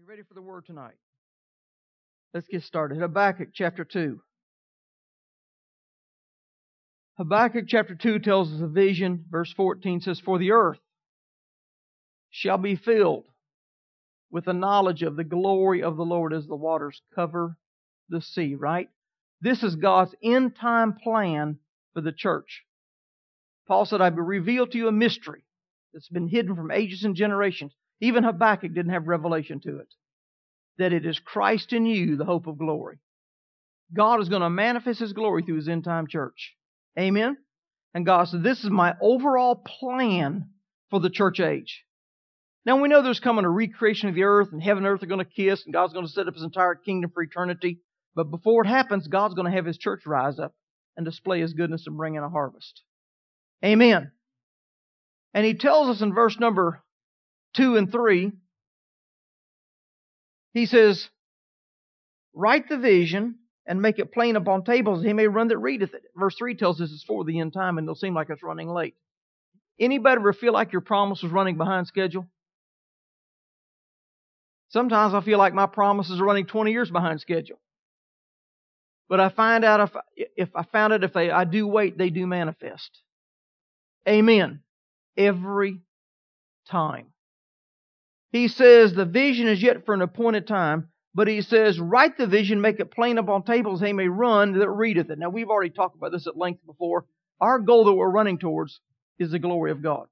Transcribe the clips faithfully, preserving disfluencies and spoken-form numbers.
ready for the word tonight? Let's get started. Habakkuk chapter two. Habakkuk chapter two tells us a vision. Verse fourteen says, "For the earth shall be filled with the knowledge of the glory of the Lord as the waters cover the sea." Right? This is God's end time plan for the church. Paul said, "I will reveal to you a mystery that's been hidden from ages and generations." Even Habakkuk didn't have revelation to it. That it is Christ in you, the hope of glory. God is going to manifest His glory through His end time church. Amen? And God said, this is my overall plan for the church age. Now we know there's coming a recreation of the earth, and heaven and earth are going to kiss, and God's going to set up His entire kingdom for eternity. But before it happens, God's going to have His church rise up and display His goodness and bring in a harvest. Amen. And He tells us in verse number two and three, He says, "Write the vision and make it plain upon tables, he may run that readeth it." Verse three tells us it's for the end time, and it'll seem like it's running late. Anybody ever feel like your promise was running behind schedule? Sometimes I feel like my promises are running twenty years behind schedule. But I find out if, if I found it, if they, I do wait, they do manifest. Amen. Every time. He says the vision is yet for an appointed time, but He says, "Write the vision, make it plain upon tables, he may run that readeth it." Now we've already talked about this at length before. Our goal that we're running towards is the glory of God.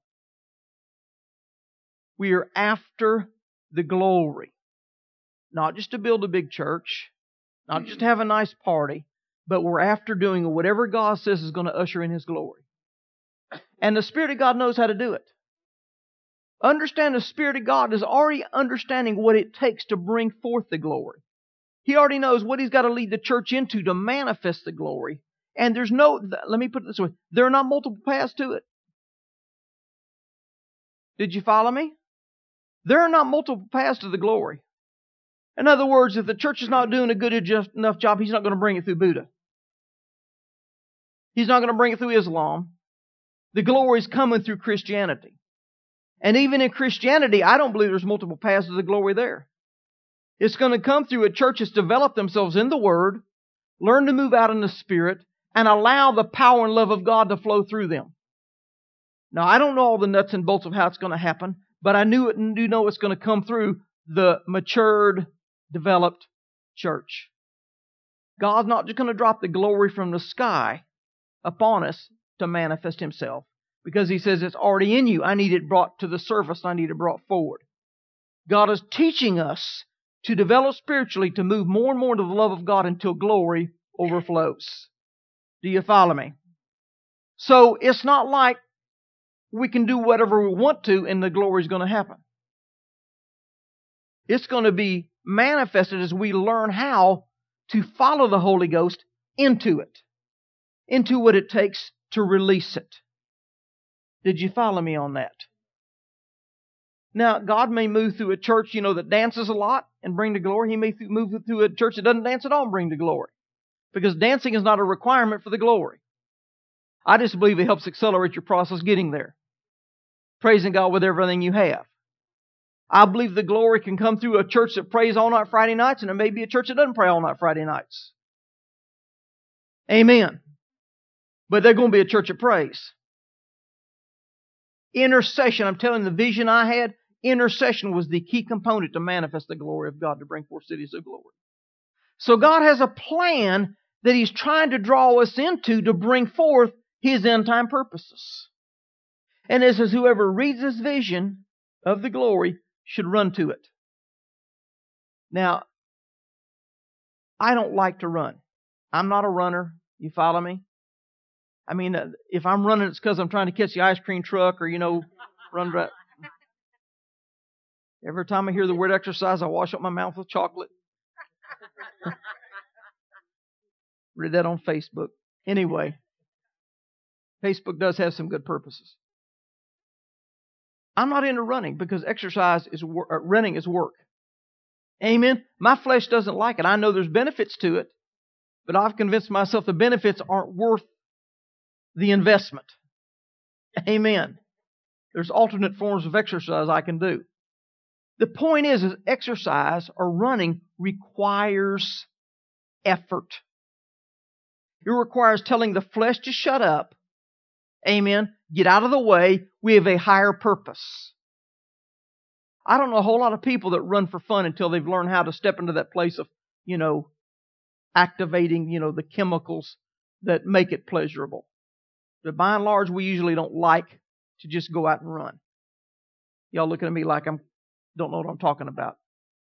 We are after the glory. Not just to build a big church, not just to have a nice party, but we're after doing whatever God says is going to usher in His glory. And the Spirit of God knows how to do it. Understand the Spirit of God is already understanding what it takes to bring forth the glory. He already knows what He's got to lead the church into to manifest the glory. And there's no, let me put it this way, there are not multiple paths to it. Did you follow me? There are not multiple paths to the glory. In other words, if the church is not doing a good enough job, He's not going to bring it through Buddha. He's not going to bring it through Islam. The glory is coming through Christianity. And even in Christianity, I don't believe there's multiple paths to the glory there. It's going to come through a church that's developed themselves in the Word, learn to move out in the Spirit, and allow the power and love of God to flow through them. Now, I don't know all the nuts and bolts of how it's going to happen, but I knew it and do know it's going to come through the matured, developed church. God's not just going to drop the glory from the sky upon us to manifest Himself. Because He says it's already in you. I need it brought to the surface. I need it brought forward. God is teaching us to develop spiritually, to move more and more into the love of God until glory overflows. Do you follow me? So it's not like we can do whatever we want to and the glory is going to happen. It's going to be manifested as we learn how to follow the Holy Ghost into it. Into what it takes to release it. Did you follow me on that? Now, God may move through a church, you know, that dances a lot and bring the glory. He may th- move through a church that doesn't dance at all and bring the glory. Because dancing is not a requirement for the glory. I just believe it helps accelerate your process getting there. Praising God with everything you have. I believe the glory can come through a church that prays all night Friday nights, and it may be a church that doesn't pray all night Friday nights. Amen. But they're going to be a church that prays. Intercession, I'm telling you, the vision I had, intercession was the key component to manifest the glory of God, to bring forth cities of glory. So God has a plan that He's trying to draw us into to bring forth His end time purposes. And it says, whoever reads this vision of the glory should run to it. Now, I don't like to run. I'm not a runner. You follow me? I mean, if I'm running, it's because I'm trying to catch the ice cream truck or, you know, run right. Every time I hear the word exercise, I wash up my mouth with chocolate. Read that on Facebook. Anyway, Facebook does have some good purposes. I'm not into running because exercise is wor- uh, running is work. Amen? My flesh doesn't like it. I know there's benefits to it, but I've convinced myself the benefits aren't worth the investment. Amen. There's alternate forms of exercise I can do. The point is, is exercise or running requires effort. It requires telling the flesh to shut up. Amen. Get out of the way. We have a higher purpose. I don't know a whole lot of people that run for fun until they've learned how to step into that place of, you know, activating, you know, the chemicals that make it pleasurable. But by and large, we usually don't like to just go out and run. Y'all looking at me like I'm don't know what I'm talking about.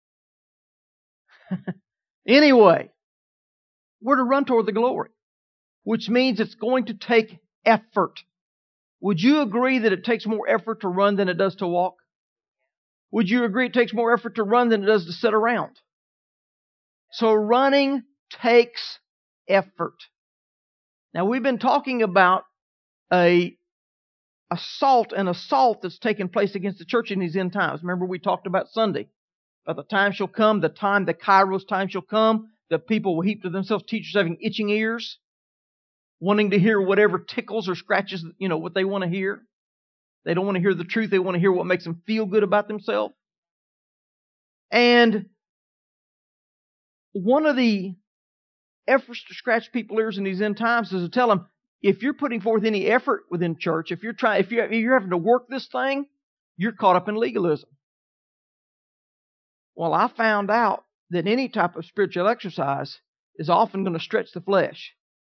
Anyway, we're to run toward the glory, which means it's going to take effort. Would you agree that it takes more effort to run than it does to walk? Would you agree it takes more effort to run than it does to sit around? So running takes effort. Now we've been talking about a assault and assault that's taken place against the church in these end times. Remember we talked about Sunday. But the time shall come, the time, the Kairos time shall come, the people will heap to themselves teachers having itching ears, wanting to hear whatever tickles or scratches, you know, what they want to hear. They don't want to hear the truth. They want to hear what makes them feel good about themselves. And one of the efforts to scratch people's ears in these end times is to tell them, if you're putting forth any effort within church, if you're trying, if you're, if you're having to work this thing, you're caught up in legalism. Well, I found out that any type of spiritual exercise is often going to stretch the flesh.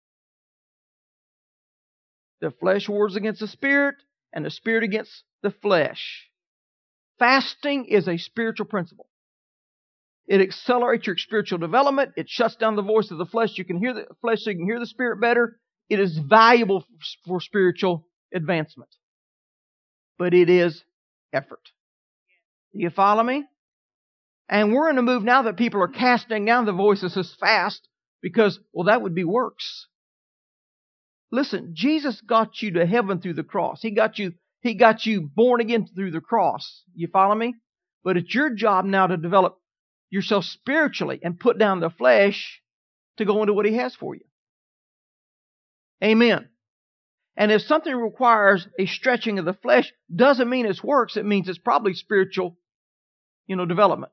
The flesh wars against the spirit, and the spirit against the flesh. Fasting is a spiritual principle. It accelerates your spiritual development. It shuts down the voice of the flesh. You can hear the flesh so you can hear the spirit better. It is valuable for spiritual advancement. But it is effort. Do you follow me? And we're in a move now that people are casting down the voices as fast because, well, that would be works. Listen, Jesus got you to heaven through the cross. He got you, He got you born again through the cross. You follow me? But it's your job now to develop yourself spiritually and put down the flesh to go into what He has for you. Amen. And if something requires a stretching of the flesh, doesn't mean it's works. It means it's probably spiritual, you know, development.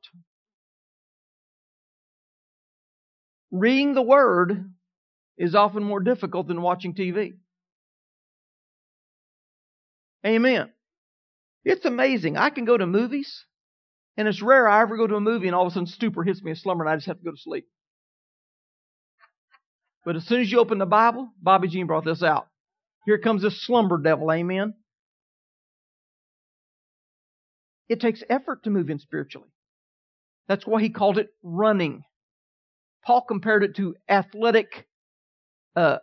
Reading the Word is often more difficult than watching T V. Amen. It's amazing. I can go to movies, and it's rare I ever go to a movie and all of a sudden stupor hits me in slumber and I just have to go to sleep. But as soon as you open the Bible, Bobby Jean brought this out. Here comes this slumber devil, amen. It takes effort to move in spiritually. That's why he called it running. Paul compared it to athletic, uh,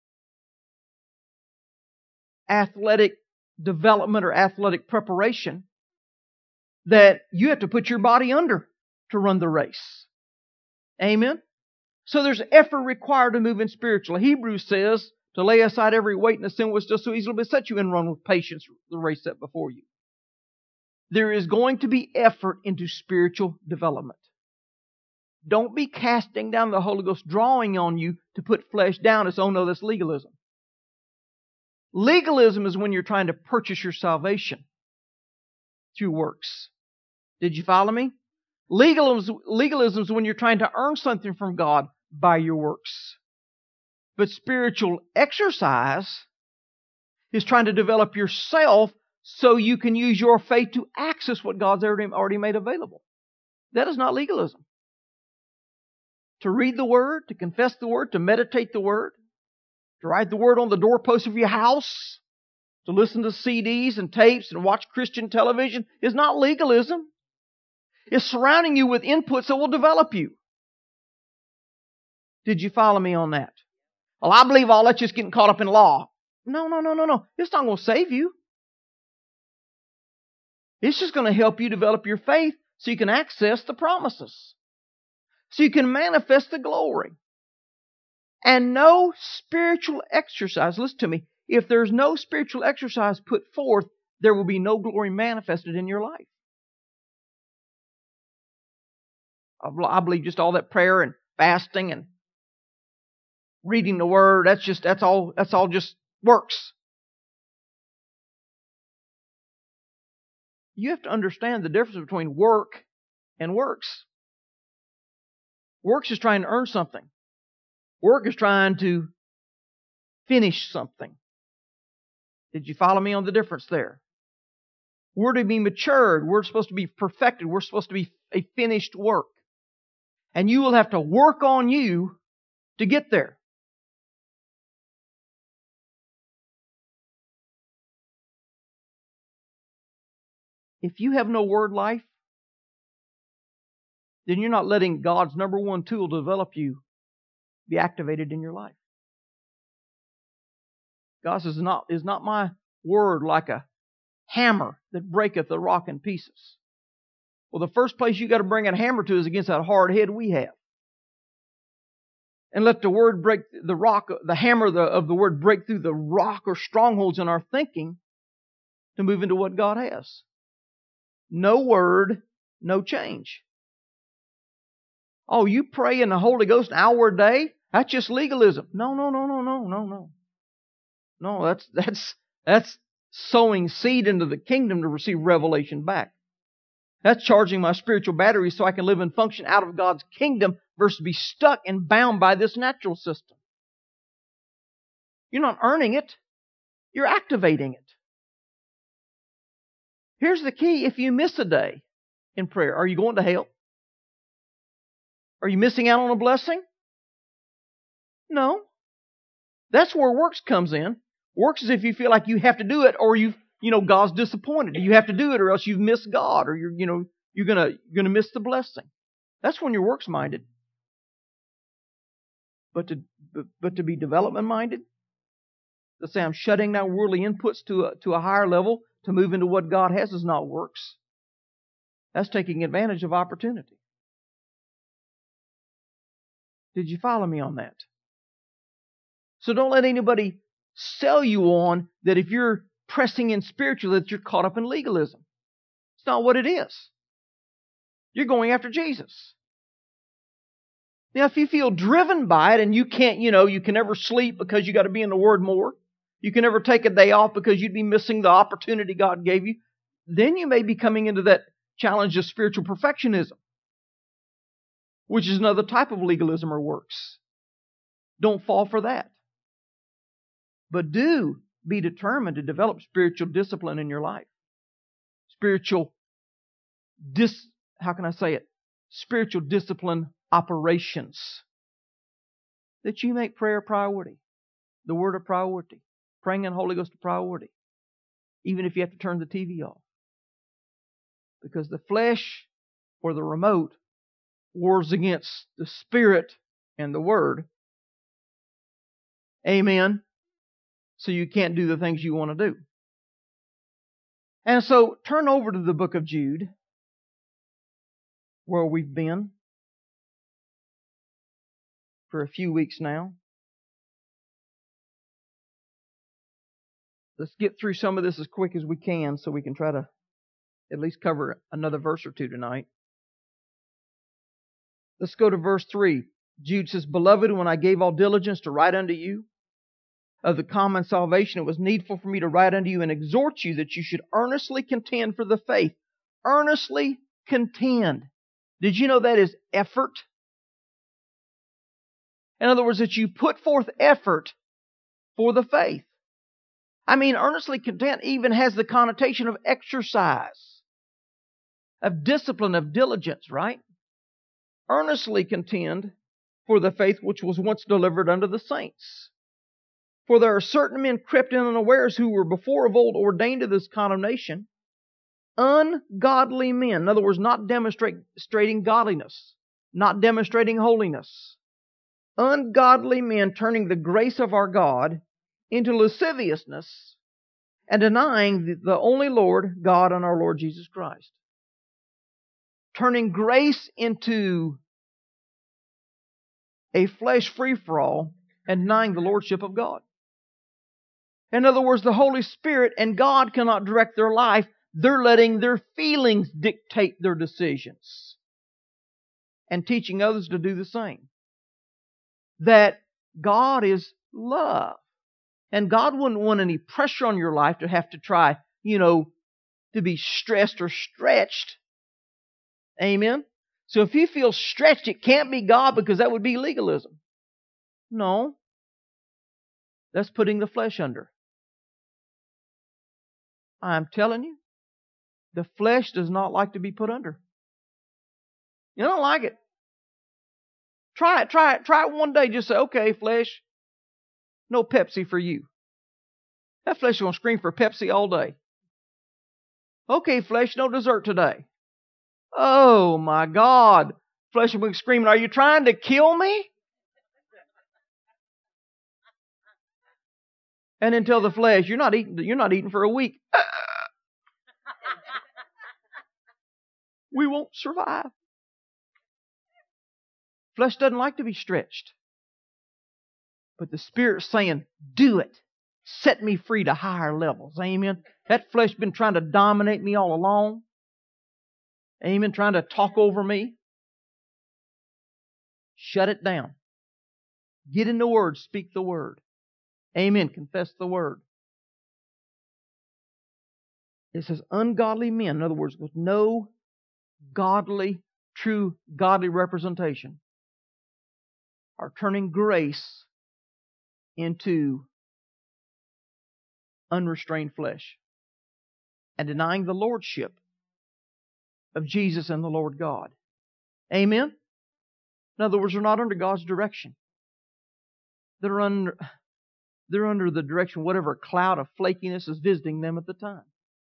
athletic development or athletic preparation that you have to put your body under to run the race. Amen? So there's effort required to move in spiritually. Hebrews says to lay aside every weight and the sin which does so easily beset you and run with patience the race set before you. There is going to be effort into spiritual development. Don't be casting down the Holy Ghost, drawing on you to put flesh down. It's, oh no, that's legalism. Legalism is when you're trying to purchase your salvation through works. Did you follow me? Legalism, legalism is when you're trying to earn something from God by your works. But spiritual exercise is trying to develop yourself so you can use your faith to access what God's already made available. That is not legalism. To read the Word, to confess the Word, to meditate the Word, to write the Word on the doorpost of your house, to listen to C Ds and tapes and watch Christian television is not legalism. It's surrounding you with inputs that will develop you. Did you follow me on that? Well, I believe all that's just getting caught up in law. No, no, no, no, no. It's not going to save you. It's just going to help you develop your faith so you can access the promises. So you can manifest the glory. And no spiritual exercise, listen to me, if there's no spiritual exercise put forth, there will be no glory manifested in your life. I believe just all that prayer and fasting and reading the Word, that's just, that's all, that's all just works. you have to understand the difference between work and works. Works is trying to earn something. Work is trying to finish something. Did you follow me on the difference there? We're to be matured. We're supposed to be perfected. We're supposed to be a finished work. And you will have to work on you to get there. If you have no word life, then you're not letting God's number one tool to develop you be activated in your life. God says, not, is not my word like a hammer that breaketh the rock in pieces? Well, the first place you got to bring a hammer to is against that hard head we have. And let the word break the rock, the hammer of the, of the word break through the rock or strongholds in our thinking to move into what God has. No word, no change. Oh, you pray in the Holy Ghost an hour a day? That's just legalism. No, no, no, no, no, no, no. No, that's that's that's sowing seed into the kingdom to receive revelation back. That's charging my spiritual batteries so I can live and function out of God's kingdom versus be stuck and bound by this natural system. You're not earning it. You're activating it. Here's the key. If you miss a day in prayer, are you going to hell? Are you missing out on a blessing? No. That's where works comes in. Works is if you feel like you have to do it, or you, you know, God's disappointed. You have to do it, or else you've missed God, or you're, you know, you're gonna, you're gonna miss the blessing. That's when you're works minded. But to, but, but to be development minded, to say I'm shutting down worldly inputs to a, to a higher level to move into what God has is not works. That's taking advantage of opportunity. Did you follow me on that? So don't let anybody sell you on that if you're pressing in spiritually that you're caught up in legalism. It's not what it is. You're going after Jesus. Now, if you feel driven by it and you can't, you know, you can never sleep because you got to be in the Word more, you can never take a day off because you'd be missing the opportunity God gave you, then you may be coming into that challenge of spiritual perfectionism, which is another type of legalism or works. Don't fall for that. But do be determined to develop spiritual discipline in your life. Spiritual dis, how can I say it? Spiritual discipline operations. That you make prayer a priority. The Word a priority. Praying in the Holy Ghost a priority. Even if you have to turn the T V off. Because the flesh or the remote wars against the Spirit and the Word. Amen. So you can't do the things you want to do. And so turn over to the book of Jude, where we've been for a few weeks now. Let's get through some of this as quick as we can so we can try to at least cover another verse or two tonight. Let's go to verse three. Jude says, Beloved, when I gave all diligence to write unto you of the common salvation, it was needful for me to write unto you and exhort you that you should earnestly contend for the faith. Earnestly contend. Did you know that is effort? In other words, that you put forth effort for the faith. I mean, earnestly contend even has the connotation of exercise, of discipline, of diligence, right? Earnestly contend for the faith which was once delivered unto the saints. For there are certain men crept in unawares who were before of old ordained to this condemnation, ungodly men. In other words, not demonstrating godliness, not demonstrating holiness. Ungodly men turning the grace of our God into lasciviousness and denying the, the only Lord, God and our Lord Jesus Christ. Turning grace into a flesh free-for-all and denying the lordship of God. In other words, the Holy Spirit and God cannot direct their life. They're letting their feelings dictate their decisions and teaching others to do the same. That God is love. And God wouldn't want any pressure on your life to have to try, you know, to be stressed or stretched. Amen? So if you feel stretched, it can't be God because that would be legalism. No. That's putting the flesh under. I'm telling you, the flesh does not like to be put under. You don't like it. Try it, try it, try it one day. Just say, okay, flesh, no Pepsi for you. That flesh is going to scream for Pepsi all day. Okay, flesh, no dessert today. Oh my God. Flesh will be screaming, are you trying to kill me? And then tell the flesh, you're not eating, you're not eating for a week. We won't survive. Flesh doesn't like to be stretched. But the Spirit's saying, do it. Set me free to higher levels. Amen. That flesh been trying to dominate me all along. Amen. Trying to talk over me. Shut it down. Get in the Word. Speak the Word. Amen. Confess the Word. It says ungodly men. In other words, with no godly, true godly representation, are turning grace into unrestrained flesh and denying the lordship of Jesus and the Lord God. Amen? In other words, they're not under God's direction. They're under, they're under the direction of whatever cloud of flakiness is visiting them at the time.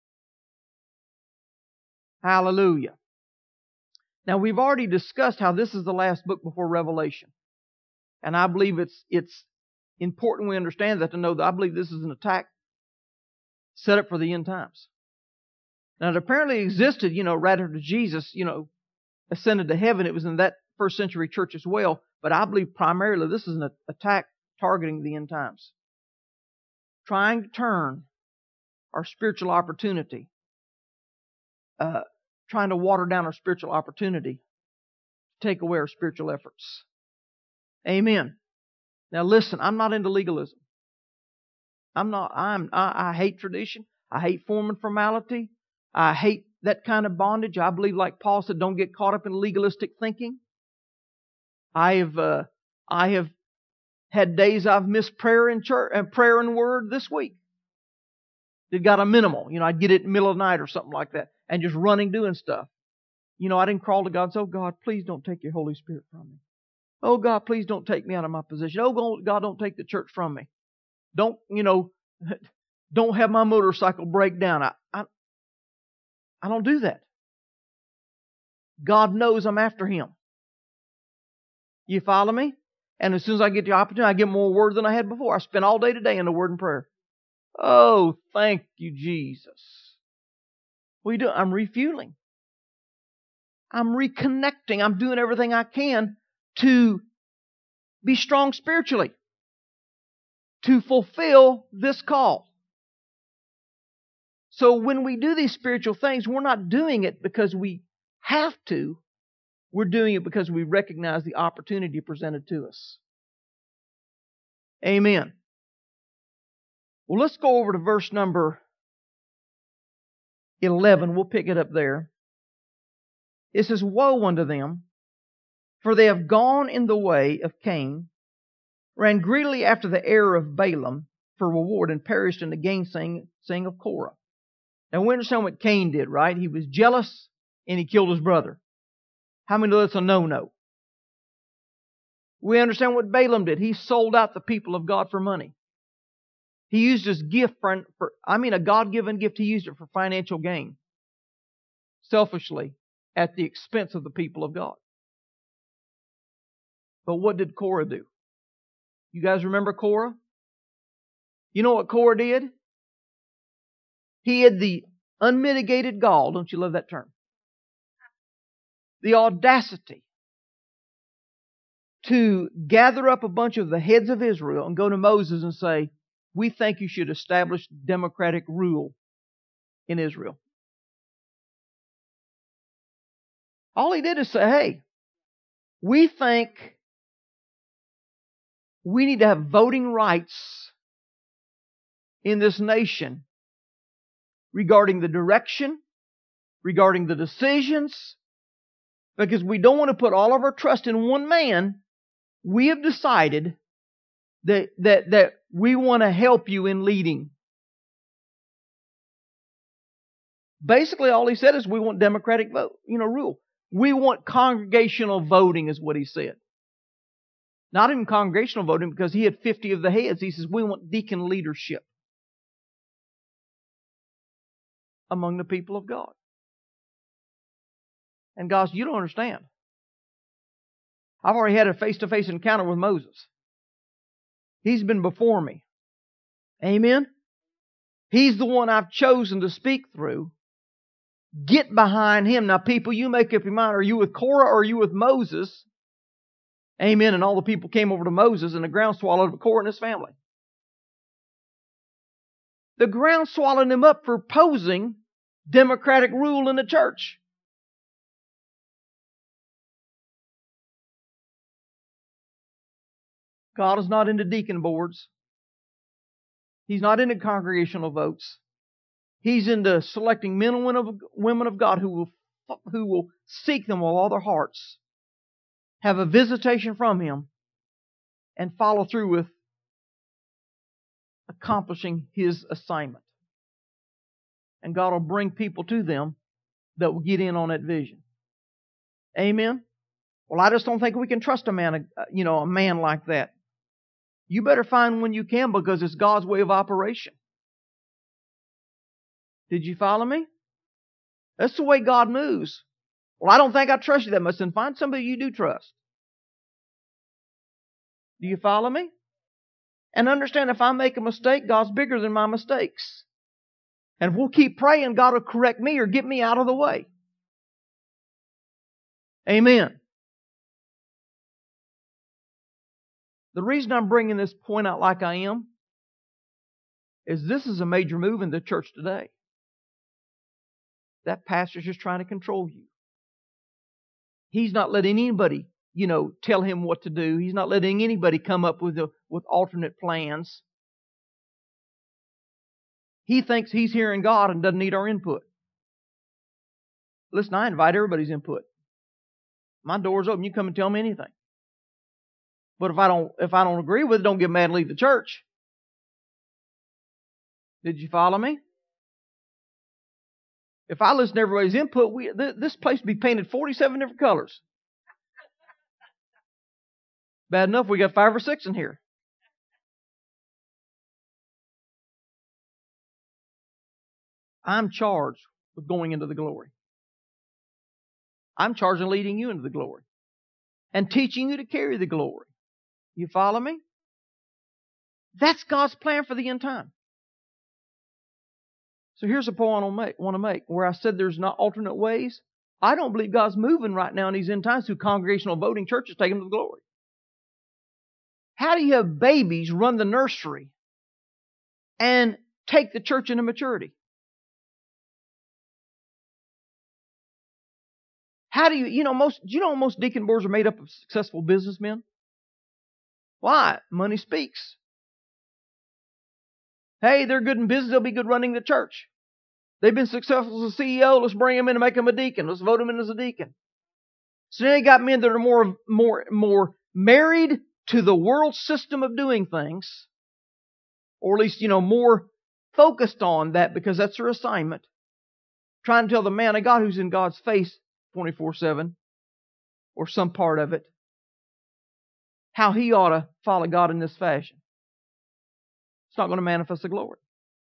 Hallelujah. Now, we've already discussed how this is the last book before Revelation. And I believe it's it's important we understand that to know that I believe this is an attack set up for the end times. Now, it apparently existed, you know, right after Jesus, you know, ascended to heaven. It was in that first century church as well. But I believe primarily this is an attack targeting the end times. Trying to turn our spiritual opportunity, uh, trying to water down our spiritual opportunity, take away our spiritual efforts. Amen. Now listen, I'm not into legalism. I'm not, I'm, I, I hate tradition. I hate form and formality. I hate that kind of bondage. I believe, like Paul said, don't get caught up in legalistic thinking. I have, uh, I have had days I've missed prayer and church and prayer and word this week. It got a minimal. You know, I'd get it in the middle of the night or something like that and just running doing stuff. You know, I didn't crawl to God and say, oh God, please don't take your Holy Spirit from me. Oh God, please don't take me out of my position. Oh God, don't take the church from me. Don't, you know, don't have my motorcycle break down. I, I, I don't do that. God knows I'm after Him. You follow me? And as soon as I get the opportunity, I get more word than I had before. I spend all day today in the Word and prayer. Oh, thank you, Jesus. What are you doing? I'm refueling. I'm reconnecting. I'm doing everything I can to be strong spiritually, to fulfill this call. So when we do these spiritual things, we're not doing it because we have to. We're doing it because we recognize the opportunity presented to us. Amen. Well, let's go over to verse number eleven. We'll pick it up there. It says, woe unto them, for they have gone in the way of Cain, ran greedily after the error of Balaam for reward, and perished in the gainsaying of Korah. Now we understand what Cain did, right? He was jealous and he killed his brother. How many know that's a no-no? We understand what Balaam did. He sold out the people of God for money. He used his gift for, for I mean a God-given gift, he used it for financial gain. Selfishly, at the expense of the people of God. But what did Korah do? You guys remember Korah? You know what Korah did? He had the unmitigated gall. Don't you love that term? The audacity to gather up a bunch of the heads of Israel and go to Moses and say, we think you should establish democratic rule in Israel. All he did is say, hey, we think we need to have voting rights in this nation, regarding the direction, regarding the decisions, because we don't want to put all of our trust in one man. We have decided that, that, that we want to help you in leading. Basically, all he said is we want democratic vote, you know, rule. We want congregational voting is what he said. Not even congregational voting, because he had fifty of the heads. He says we want deacon leadership among the people of God. And guys, you don't understand. I've already had a face-to-face encounter with Moses. He's been before me. Amen? He's the one I've chosen to speak through. Get behind him. Now, people, you make up your mind. Are you with Korah or are you with Moses? Amen. And all the people came over to Moses, and the ground swallowed up Korah and his family. The ground swallowed him up for opposing democratic rule in the church. God is not into deacon boards. He's not into congregational votes. He's into selecting men and women of God who will, who will seek them with all their hearts, have a visitation from Him, and follow through with accomplishing His assignment. And God will bring people to them that will get in on that vision. Amen? Well, I just don't think we can trust a man, you know, a man like that. You better find one you can, because it's God's way of operation. Did you follow me? That's the way God moves. Well, I don't think I trust you that much. Then find somebody you do trust. Do you follow me? And understand, if I make a mistake, God's bigger than my mistakes. And if we'll keep praying, God will correct me or get me out of the way. Amen. The reason I'm bringing this point out like I am is this is a major move in the church today. That pastor's just trying to control you. He's not letting anybody, you know, tell him what to do. He's not letting anybody come up with a, with alternate plans. He thinks he's hearing God and doesn't need our input. Listen, I invite everybody's input. My door's open. You come and tell me anything. But if I don't, if I don't agree with it, don't get mad and leave the church. Did you follow me? If I listen to everybody's input, we, th- this place would be painted forty-seven different colors. Bad enough we got five or six in here. I'm charged with going into the glory. I'm charged with leading you into the glory and teaching you to carry the glory. You follow me? That's God's plan for the end time. So here's a point I want to make. Where I said there's not alternate ways, I don't believe God's moving right now in these end times through congregational voting churches taking them to the glory. How do you have babies run the nursery and take the church into maturity? How do you, you know, most, do you know most deacon boards are made up of successful businessmen? Why? Money speaks. Hey, they're good in business. They'll be good running the church. They've been successful as a C E O. Let's bring them in and make them a deacon. Let's vote them in as a deacon. So then they got men that are more, more, more married to the world system of doing things, or at least, you know, more focused on that because that's their assignment. Trying to tell the man of God who's in God's face twenty-four seven, or some part of it, how he ought to follow God in this fashion. It's not going to manifest the glory.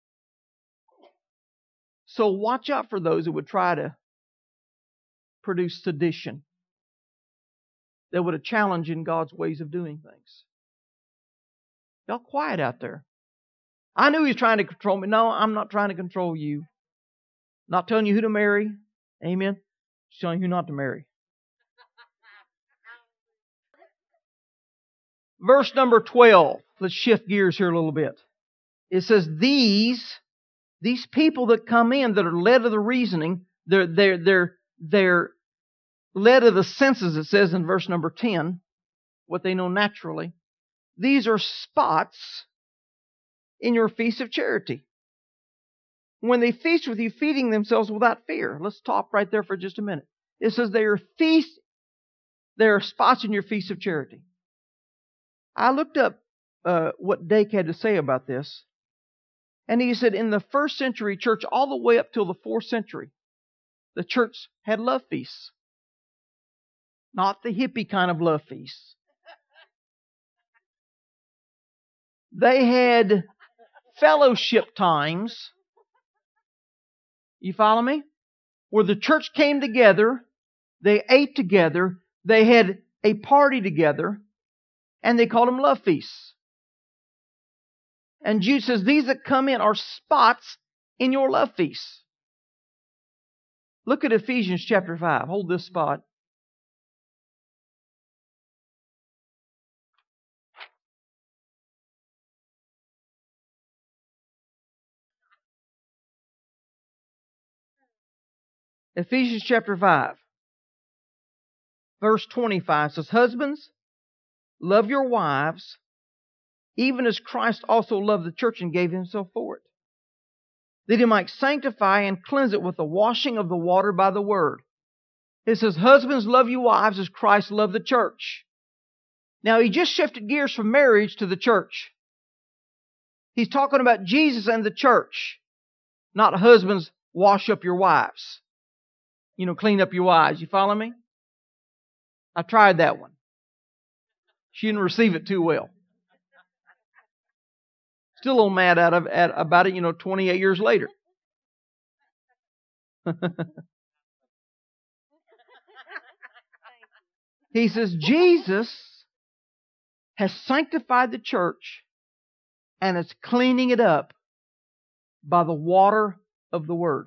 So watch out for those who would try to produce sedition, that would challenge in God's ways of doing things. Y'all quiet out there. I knew he was trying to control me. No, I'm not trying to control you. Not telling you who to marry. Amen. Just telling you who not to marry. Verse number twelve. Let's shift gears here a little bit. It says, these, these people that come in that are led of the reasoning, they're, they're, they're, they're led of the senses, it says in verse number ten, what they know naturally. These are spots in your feast of charity. when they feast with you, feeding themselves without fear. Let's stop right there for just a minute. It says they are feast, there are spots in your feast of charity. I looked up uh, what Dake had to say about this. And he said in the first century church, all the way up till the fourth century, the church had love feasts. Not the hippie kind of love feasts. They had fellowship times. You follow me? Where the church came together, they ate together, they had a party together, and they called them love feasts. And Jude says, these that come in are spots in your love feasts. Look at Ephesians chapter five. Hold this spot. Ephesians chapter five, verse twenty-five says, husbands, love your wives, even as Christ also loved the church and gave himself for it, that he might sanctify and cleanse it with the washing of the water by the word. It says, husbands, love your wives as Christ loved the church. Now, he just shifted gears from marriage to the church. He's talking about Jesus and the church, not husbands, wash up your wives. You know, clean up your wives. You follow me? I tried that one. She didn't receive it too well. Still a little mad out of, at, about it, you know, twenty-eight years later. He says, Jesus has sanctified the church and is cleaning it up by the water of the Word.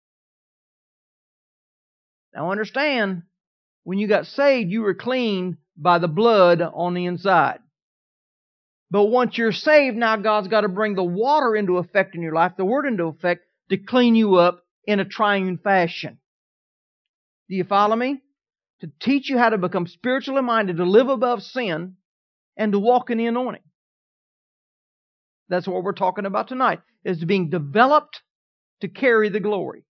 Now understand, when you got saved, you were cleaned by the blood on the inside. But once you're saved, now God's got to bring the water into effect in your life, the Word into effect, to clean you up in a triune fashion. Do you follow me? To teach you how to become spiritually minded, to live above sin, and to walk in the anointing. That's what we're talking about tonight, is being developed to carry the glory.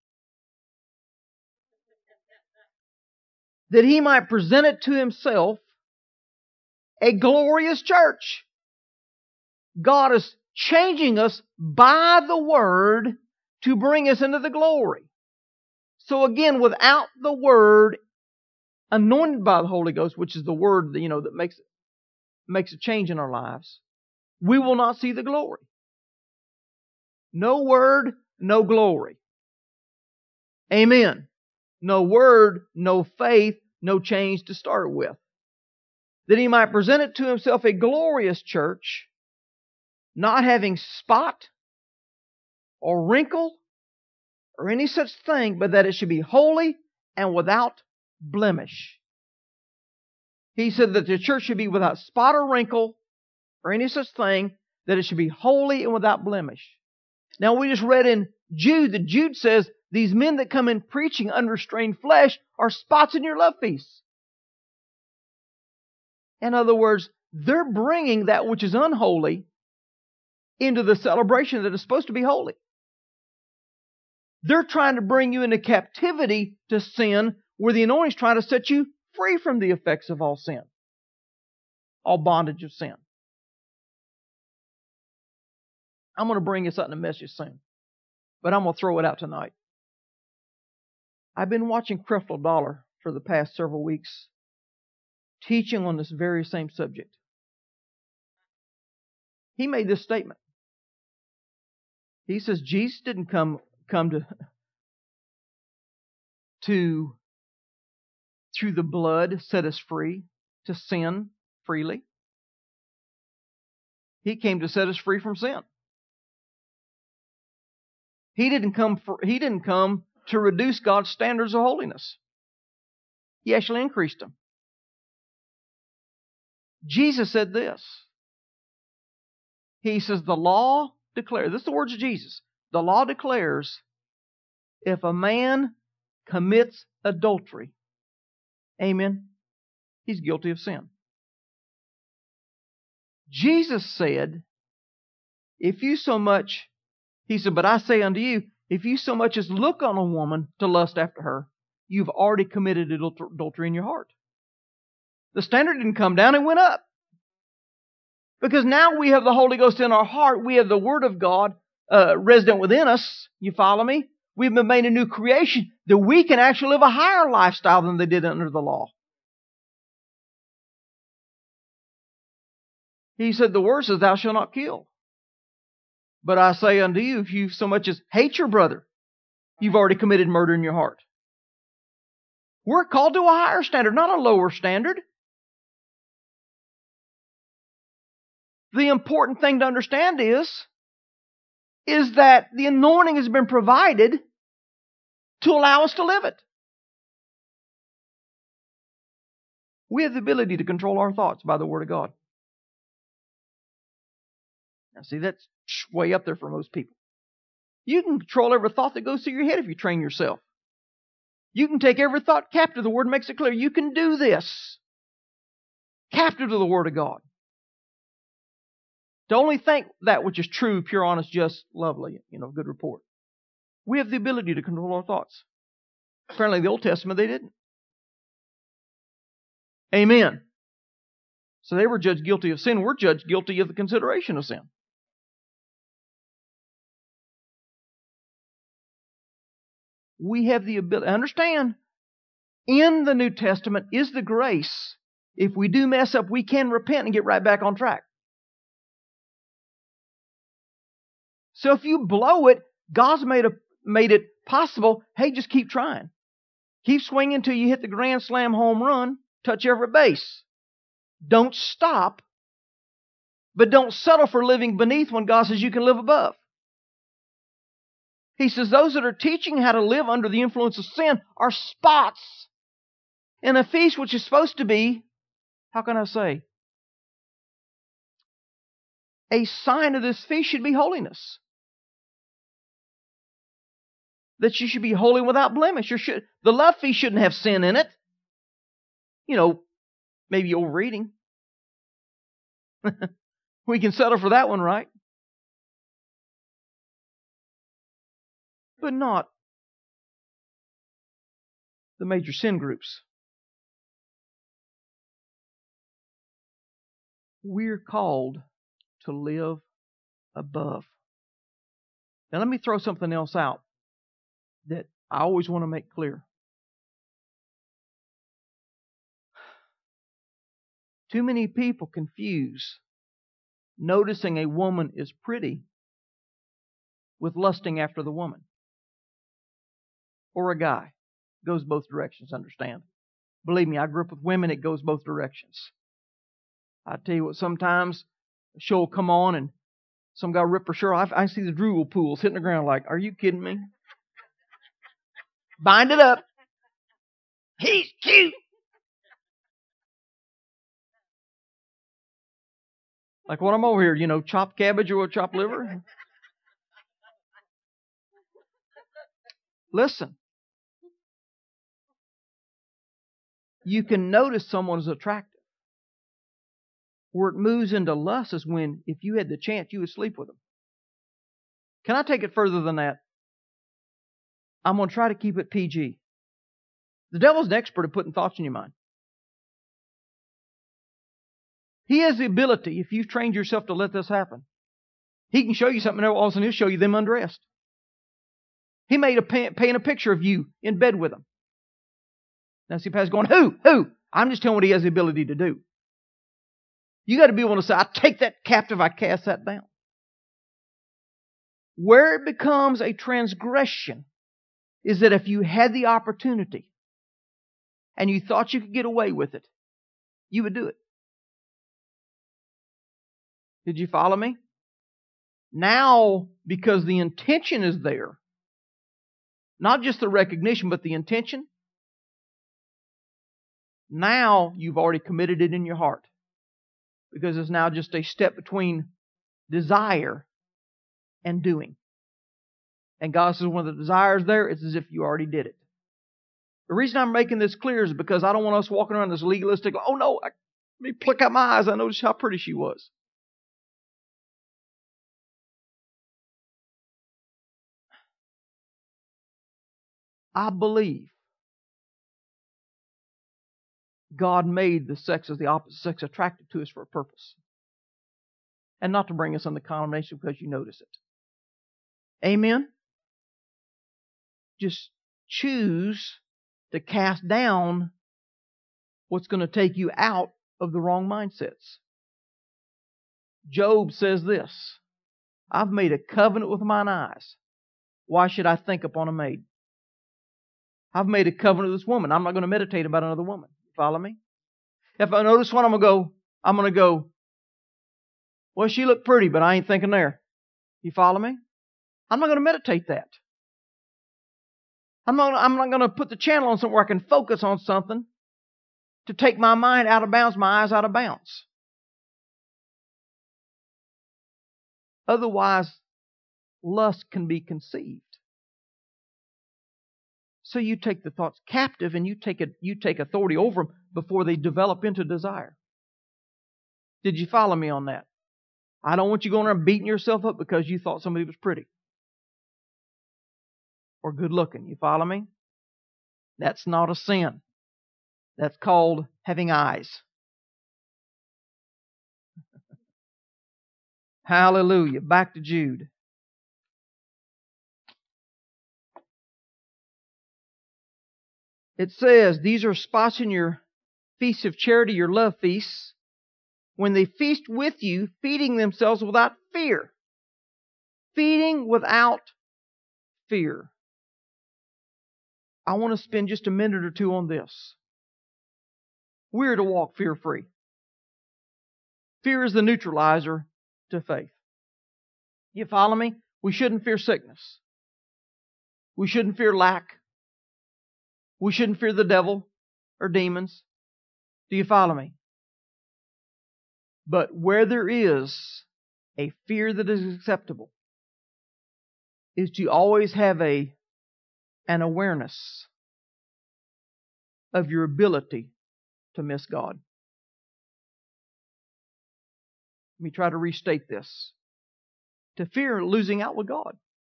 That he might present it to himself a glorious church. God is changing us by the Word to bring us into the glory. So again, without the Word, anointed by the Holy Ghost, which is the Word, you know, that makes makes a change in our lives, we will not see the glory. No Word, no glory. Amen. No Word, no faith, no change to start with. That he might present it to himself a glorious church, not having spot or wrinkle or any such thing, but that it should be holy and without blemish. He said that the church should be without spot or wrinkle or any such thing, that it should be holy and without blemish. Now we just read in Jude that Jude says these men that come in preaching unrestrained flesh are spots in your love feasts. In other words, they're bringing that which is unholy into the celebration that is supposed to be holy. They're trying to bring you into captivity to sin, where the anointing is trying to set you free from the effects of all sin, all bondage of sin. I'm going to bring this out in a message soon, but I'm going to throw it out tonight. I've been watching Creflo Dollar for the past several weeks, teaching on this very same subject. He made this statement. He says Jesus didn't come come to to through the blood set us free to sin freely. He came to set us free from sin. He didn't come for, he didn't come to reduce God's standards of holiness. He actually increased them. Jesus said this. He says, the law declares, this is the words of Jesus, the law declares, if a man commits adultery, amen, he's guilty of sin. Jesus said, if you so much, he said, but I say unto you, If you so much as look on a woman to lust after her, you've already committed adultery in your heart. The standard didn't come down, it went up. Because now we have the Holy Ghost in our heart. We have the Word of God uh, resident within us. You follow me? We've been made a new creation that we can actually live a higher lifestyle than they did under the law. He said, the word says, thou shalt not kill. But I say unto you, if you so much as hate your brother, you've already committed murder in your heart. We're called to a higher standard, not a lower standard. The important thing to understand is, is that the anointing has been provided to allow us to live it. We have the ability to control our thoughts by the Word of God. Now see, that's way up there for most people. You can control every thought that goes through your head if you train yourself. You can take every thought captive. The Word makes it clear. You can do this. Captive to the Word of God. To only think that which is true, pure, honest, just, lovely, you know, good report. We have the ability to control our thoughts. Apparently in the Old Testament they didn't. Amen. So they were judged guilty of sin. We're judged guilty of the consideration of sin. We have the ability. Understand, in the New Testament is the grace. If we do mess up, we can repent and get right back on track. So if you blow it, God's made, a, made it possible. Hey, just keep trying. Keep swinging until you hit the grand slam home run. Touch every base. Don't stop. But don't settle for living beneath when God says you can live above. He says those that are teaching how to live under the influence of sin are spots in a feast which is supposed to be, how can I say, a sign of this feast should be holiness. That you should be holy without blemish. Should, the love feast shouldn't have sin in it. You know, maybe overeating. We can settle for that one, right? But not the major sin groups. We're called to live above. Now let me throw something else out that I always want to make clear. Too many people confuse noticing a woman is pretty with lusting after the woman. Or a guy. Goes both directions, understand. Believe me, I grew up with women, it goes both directions. I tell you what, sometimes a show will come on and some guy rip her shirt off. I see the drool pools hitting the ground like, are you kidding me? Bind it up. He's cute. Like when I'm over here, you know, chopped cabbage or chopped liver. Listen. You can notice someone is attractive. Where it moves into lust is when, if you had the chance, you would sleep with them. Can I take it further than that? I'm going to try to keep it P G. The devil's an expert at putting thoughts in your mind. He has the ability, if you've trained yourself to let this happen, he can show you something and all of a sudden he'll show you them undressed. He made a paint a picture of you in bed with them. Now see, Pastor's going, who? Who? I'm just telling what he has the ability to do. You got to be able to say, I take that captive, I cast that down. Where it becomes a transgression is that if you had the opportunity and you thought you could get away with it, you would do it. Did you follow me? Now, because the intention is there, not just the recognition, but the intention, now you've already committed it in your heart. Because it's now just a step between desire and doing. And God says when the desire is there, it's as if you already did it. The reason I'm making this clear is because I don't want us walking around this legalistic, oh no, I, let me pluck out my eyes, I noticed how pretty she was. I believe God made the sex as the opposite sex attractive to us for a purpose. And not to bring us under condemnation because you notice it. Amen? Just choose to cast down what's going to take you out of the wrong mindsets. Job says this, I've made a covenant with mine eyes. Why should I think upon a maid? I've made a covenant with this woman. I'm not going to meditate about another woman. Follow me? If I notice one, I'm going to go, I'm going to go, well, she looked pretty, but I ain't thinking there. You follow me? I'm not going to meditate that. I'm not, I'm not going to put the channel on something where I can focus on something to take my mind out of bounds, my eyes out of bounds. Otherwise, lust can be conceived. So you take the thoughts captive and you take it, you take authority over them before they develop into desire. Did you follow me on that? I don't want you going around beating yourself up because you thought somebody was pretty or good looking. You follow me? That's not a sin. That's called having eyes. Hallelujah. Back to Jude. It says, these are spots in your feasts of charity, your love feasts, when they feast with you, feeding themselves without fear. Feeding without fear. I want to spend just a minute or two on this. We're to walk fear-free. Fear is the neutralizer to faith. You follow me? We shouldn't fear sickness. We shouldn't fear lack. We shouldn't fear the devil or demons. Do you follow me? But where there is a fear that is acceptable is to always have a, an awareness of your ability to miss God. Let me try to restate this. To fear losing out with God.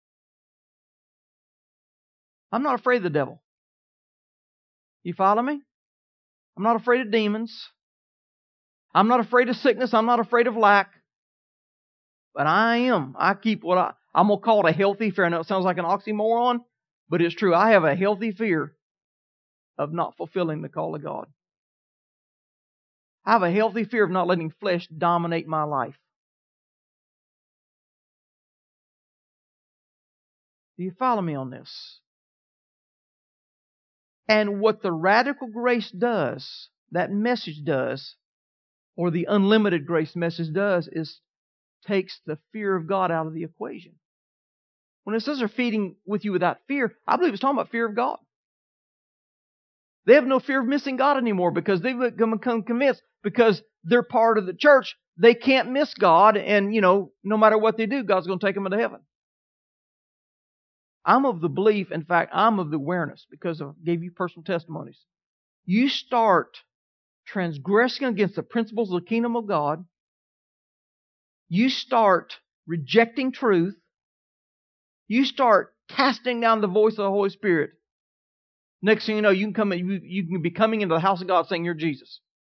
I'm not afraid of the devil. You follow me? I'm not afraid of demons. I'm not afraid of sickness. I'm not afraid of lack. But I am. I keep what I, I'm going to call it a healthy fear. I know it sounds like an oxymoron, but it's true. I have a healthy fear of not fulfilling the call of God. I have a healthy fear of not letting flesh dominate my life. Do you follow me on this? And what the radical grace does, that message does, or the unlimited grace message does, is takes the fear of God out of the equation. When it says they're feeding with you without fear, I believe it's talking about fear of God. They have no fear of missing God anymore because they've become convinced because they're part of the church, they can't miss God, and, you know, no matter what they do, God's going to take them into heaven. I'm of the belief, in fact, I'm of the awareness, because I gave you personal testimonies. You start transgressing against the principles of the kingdom of God. You start rejecting truth. You start casting down the voice of the Holy Spirit. Next thing you know, you can come. You, you can be coming into the house of God saying you're Jesus.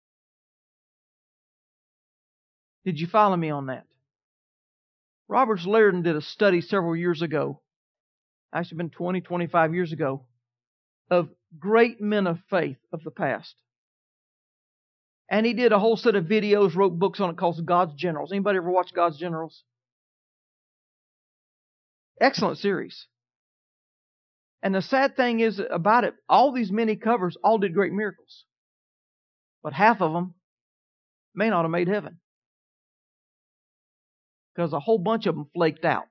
Did you follow me on that? Roberts Liardon did a study several years ago. Actually been twenty, twenty-five years ago, of great men of faith of the past. And he did a whole set of videos, wrote books on it called God's Generals. Anybody ever watch God's Generals? Excellent series. And the sad thing is about it, all these men he covers all did great miracles. But half of them may not have made heaven. Because a whole bunch of them flaked out.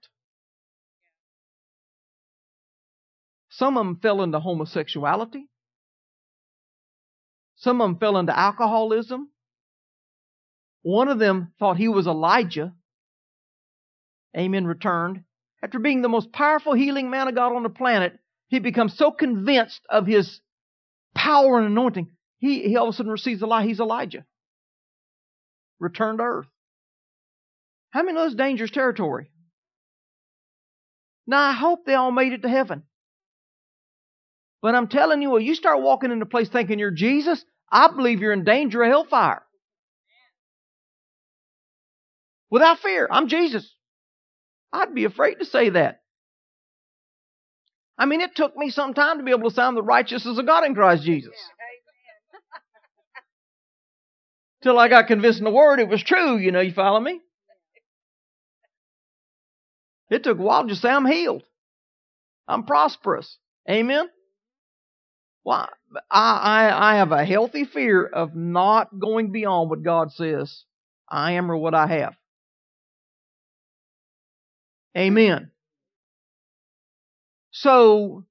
Some of them fell into homosexuality. Some of them fell into alcoholism. One of them thought he was Elijah. Amen, returned. After being the most powerful healing man of God on the planet, he becomes so convinced of his power and anointing, he, he all of a sudden receives the lie. He's Elijah. Returned to earth. How many know it's dangerous territory? Now, I hope they all made it to heaven. But I'm telling you, when you start walking into a place thinking you're Jesus, I believe you're in danger of hellfire. Without fear, I'm Jesus. I'd be afraid to say that. I mean, it took me some time to be able to sound the righteousness of God in Christ Jesus. Till I got convinced in the Word it was true, you know, you follow me? It took a while to say I'm healed. I'm prosperous. Amen? Well, I, I, I have a healthy fear of not going beyond what God says I am or what I have. Amen. So,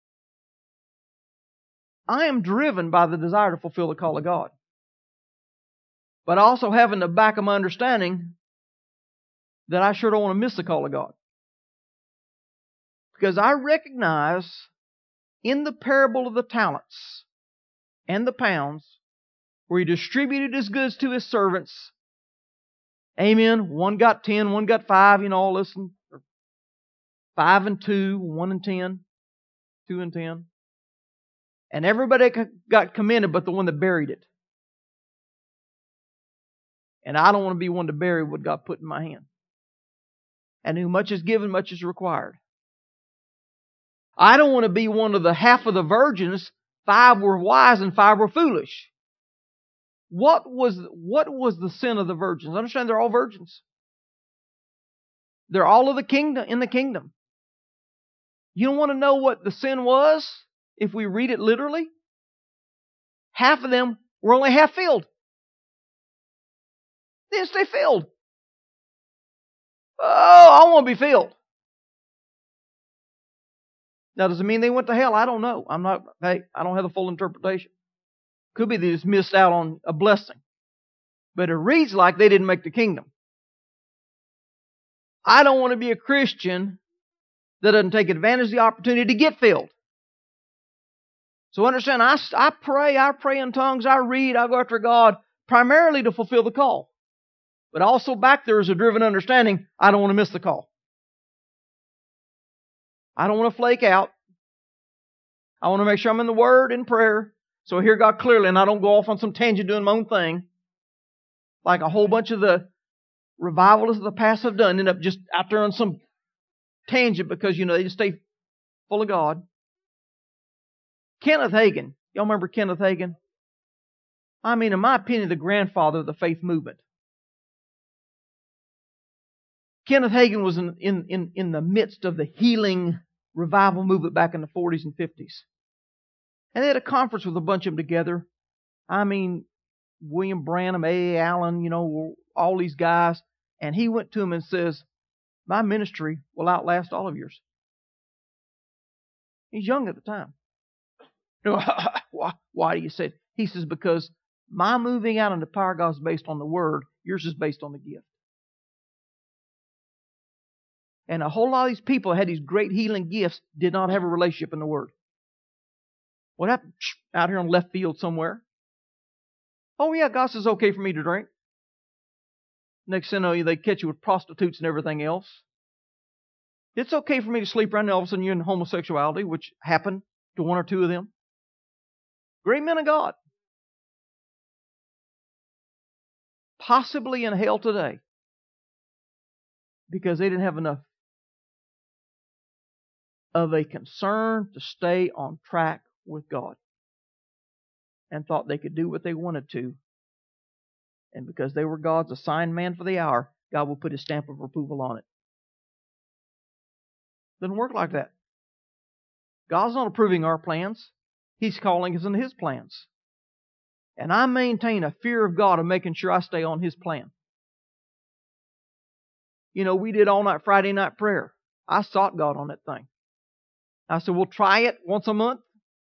I am driven by the desire to fulfill the call of God. But also having the back of my understanding that I sure don't want to miss the call of God. Because I recognize in the parable of the talents and the pounds, where He distributed His goods to His servants, amen, one got ten, one got five, you know, all this, and five and two, one and ten, two and ten. And everybody got commended but the one that buried it. And I don't want to be one to bury what God put in my hand. And who much is given, much is required. I don't want to be one of the half of the virgins, five were wise and five were foolish. What was, what was the sin of the virgins? Understand, they're all virgins. They're all of the kingdom, in the kingdom. You don't want to know what the sin was if we read it literally? Half of them were only half filled. They didn't stay filled. Oh, I want to be filled. Now, does it mean they went to hell? I don't know. I'm not, hey, I don't have the full interpretation. Could be they just missed out on a blessing. But it reads like they didn't make the kingdom. I don't want to be a Christian that doesn't take advantage of the opportunity to get filled. So understand, I, I pray, I pray in tongues, I read, I go after God, primarily to fulfill the call. But also back there is a driven understanding, I don't want to miss the call. I don't want to flake out. I want to make sure I'm in the Word and prayer, so I hear God clearly and I don't go off on some tangent doing my own thing. Like a whole bunch of the revivalists of the past have done, end up just out there on some tangent because, you know, they just stay full of God. Kenneth Hagin. Y'all remember Kenneth Hagin? I mean, in my opinion, the grandfather of the faith movement. Kenneth Hagin was in, in, in, in the midst of the healing revival movement back in the forties and fifties. And they had a conference with a bunch of them together. I mean, William Branham, A A. Allen, you know, all these guys. And he went to them and says, my ministry will outlast all of yours. He's young at the time. why, why do you say it? He says, because my moving out in the power of God is based on the Word. Yours is based on the gift. And a whole lot of these people that had these great healing gifts did not have a relationship in the Word. What happened? Out here on left field somewhere. Oh yeah, God says okay for me to drink. Next thing you know, they catch you with prostitutes and everything else. It's okay for me to sleep around and all of a sudden you're in homosexuality, which happened to one or two of them. Great men of God. Possibly in hell today. Because they didn't have enough of a concern to stay on track with God. And thought they could do what they wanted to. And because they were God's assigned man for the hour, God will put His stamp of approval on it. Doesn't work like that. God's not approving our plans. He's calling us into His plans. And I maintain a fear of God of making sure I stay on His plan. You know, we did all night Friday night prayer. I sought God on that thing. I said, we'll try it once a month.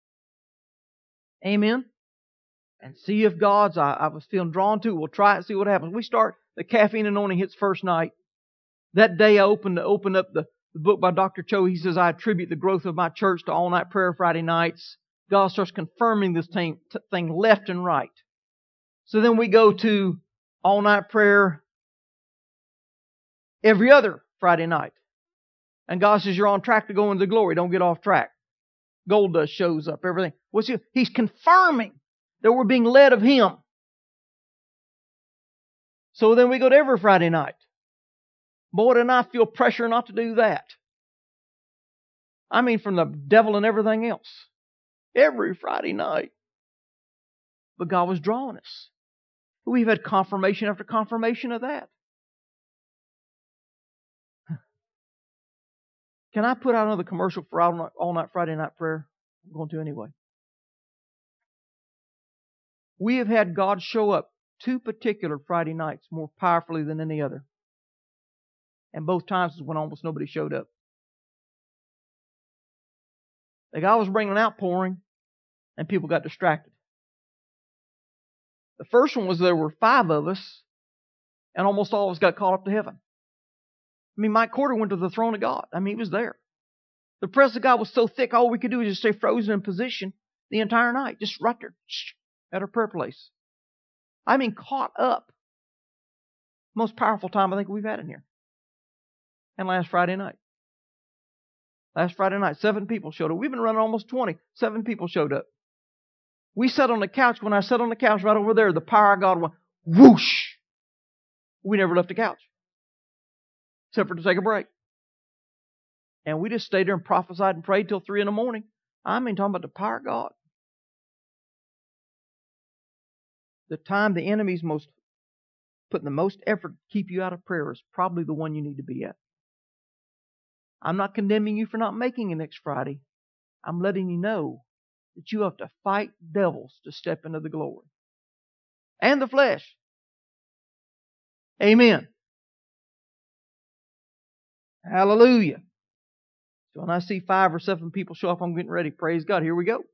Amen. And see if God's, I, I was feeling drawn to it. We'll try it, see what happens. We start, the caffeine anointing hits first night. That day I opened, opened up the, the book by Doctor Cho. He says, I attribute the growth of my church to all night prayer Friday nights. God starts confirming this thing, thing left and right. So then we go to all night prayer every other Friday night. And God says, you're on track to go into glory. Don't get off track. Gold dust shows up, everything. What's he? He's confirming that we're being led of Him. So then we go to every Friday night. Boy, and I feel pressure not to do that. I mean, from the devil and everything else. Every Friday night. But God was drawing us. We've had confirmation after confirmation of that. Can I put out another commercial for all night, all night Friday night prayer? I'm going to anyway. We have had God show up two particular Friday nights more powerfully than any other. And both times is when almost nobody showed up. The guy was bringing an outpouring, and people got distracted. The first one was there were five of us, and almost all of us got caught up to heaven. I mean, Mike Corder went to the throne of God. I mean, he was there. The presence of God was so thick, all we could do was just stay frozen in position the entire night, just right there at our prayer place. I mean, caught up. Most powerful time I think we've had in here. And last Friday night. Last Friday night, seven people showed up. We've been running almost twenty. Seven people showed up. We sat on the couch. When I sat on the couch right over there, the power of God went whoosh. We never left the couch. Except for to take a break. And we just stayed there and prophesied and prayed till three in the morning. I mean, talking about the power of God. The time the enemy's most putting the most effort to keep you out of prayer is probably the one you need to be at. I'm not condemning you for not making it next Friday. I'm letting you know that you have to fight devils to step into the glory. And the flesh. Amen. Hallelujah. So when I see five or seven people show up, I'm getting ready. Praise God. Here we go.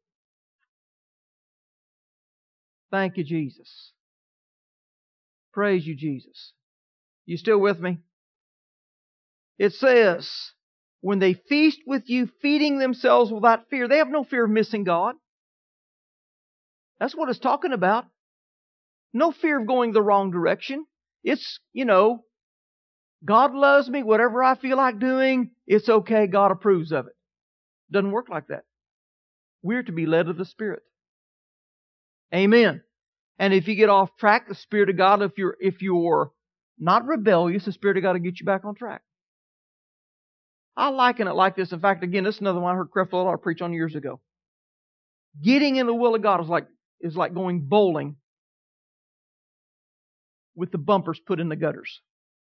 Thank you, Jesus. Praise you, Jesus. You still with me? It says, when they feast with you, feeding themselves without fear. They have no fear of missing God. That's what it's talking about. No fear of going the wrong direction. It's, you know, God loves me. Whatever I feel like doing, it's okay. God approves of it. Doesn't work like that. We're to be led of the Spirit. Amen. And if you get off track, the Spirit of God, if you're, if you're not rebellious, the Spirit of God will get you back on track. I liken it like this. In fact, again, this is another one I heard Creflo Dollar preach on years ago. Getting in the will of God is like, is like going bowling with the bumpers put in the gutters.